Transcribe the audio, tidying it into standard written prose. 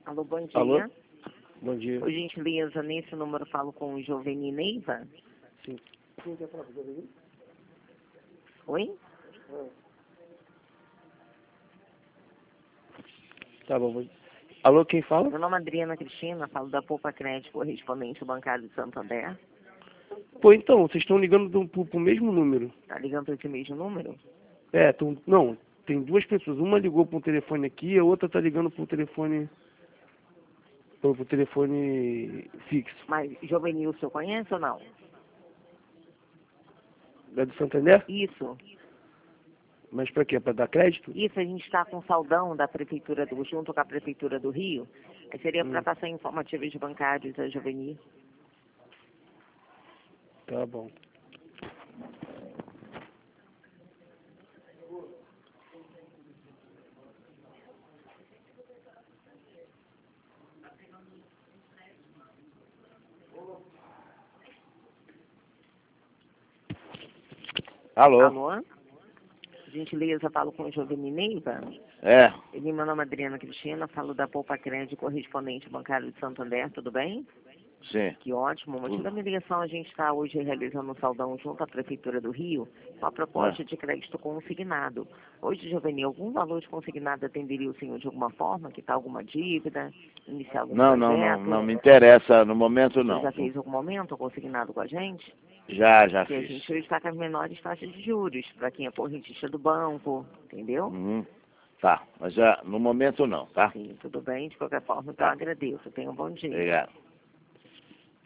Alô, bom dia. Alô? Bom dia. Por gentileza, nesse número eu falo com o Joveni Neiva? Sim. Quem quer falar com o Joveni? Oi? Tá bom. Alô, quem fala? Meu nome é Adriana Cristina, falo da Poupa Crédito, correspondente ao bancário de Santander. Pô, então, vocês estão ligando pro mesmo número. Tá ligando para esse mesmo número? É, não, tem duas pessoas. Uma ligou para um telefone aqui e a outra tá ligando pro telefone fixo. Mas Joveni, o senhor conhece ou não? É do Santander? Isso. Mas pra quê? Pra dar crédito? Isso, a gente está com saldão da Prefeitura junto com a Prefeitura do Rio. Aí seria para Hum. passar informativos bancários a Joveni. Tá bom. Alô? Alô? Gentileza, falo com o Joveni Neiva. É, Meu nome é Adriana Cristina, falo da Poupa Crédito, correspondente ao bancário de Santander, tudo bem? sim. Que ótimo. O motivo da minha ligação, a gente está hoje realizando um saldão junto à Prefeitura do Rio, com a proposta de crédito consignado. Hoje, Joveni, algum valor de consignado atenderia o senhor de alguma forma? Quitar alguma dívida? Iniciar algum projeto? Não me interessa, no momento Você não. já fez algum momento consignado com a gente? Já Porque a fiz. gente hoje está com as menores taxas de juros, para quem é correntista do banco, entendeu? Uhum. Tá, mas no momento não, tá? Sim, tudo bem. De qualquer forma, então Tá. agradeço. Tenha um bom dia. Obrigado.